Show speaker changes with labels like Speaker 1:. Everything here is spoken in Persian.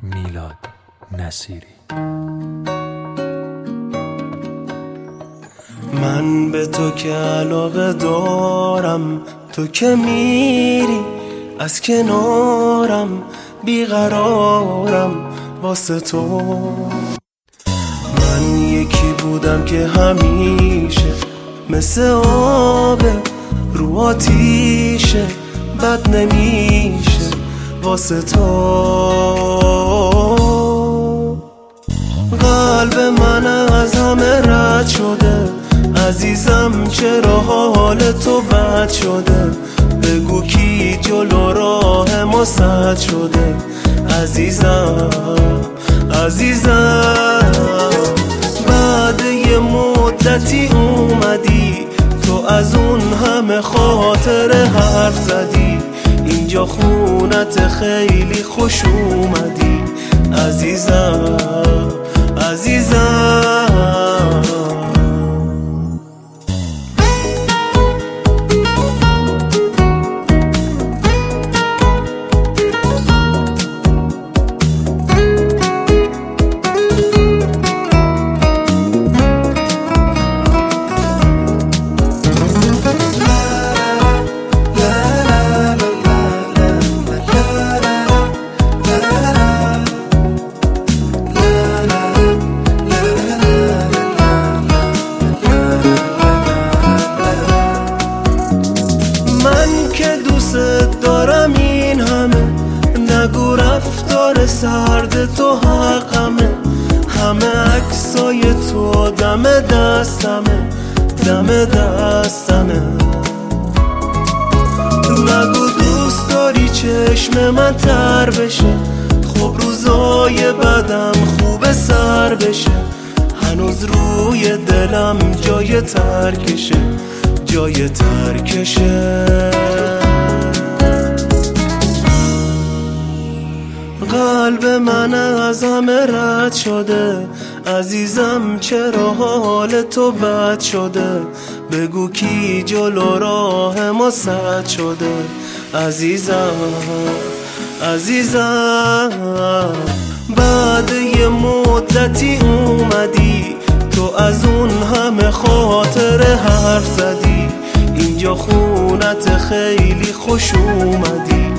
Speaker 1: میلاد نصیری.
Speaker 2: من به تو که علاقه دارم، تو که میری از کنارم، بیقرارم واسه تو. من یکی بودم که همیشه مثل آب رو آتیشه، بد نمیشه واسه تو. قلب من از همه رد شده عزیزم، چرا حال تو بد شده؟ بگو کی جلو راه ما سد شده؟ عزیزم عزیزم، بعد یه مدتی اومدی تو، از اون همه خاطر حرف زدی، اینجا خونت خیلی خوش اومدی. عزیزم عزیزم، دارم این همه، نگو رفتار سرد تو حقمه، همه عکسای تو دم دستمه، دم دستمه. نگو دوست داری چشم من تر بشه، خب روزای بدم خوب سر بشه، هنوز روی دلم جای ترکشه، جای ترکشه. قلب من از همه رد شده عزیزم، چرا حال تو بد شده؟ بگو کی جلو راه ما سد شده؟ عزیزم عزیزم، بعد یه مدتی اومدی تو، از اون همه خاطر حرف زدی، اینجا خونت خیلی خوش اومدی.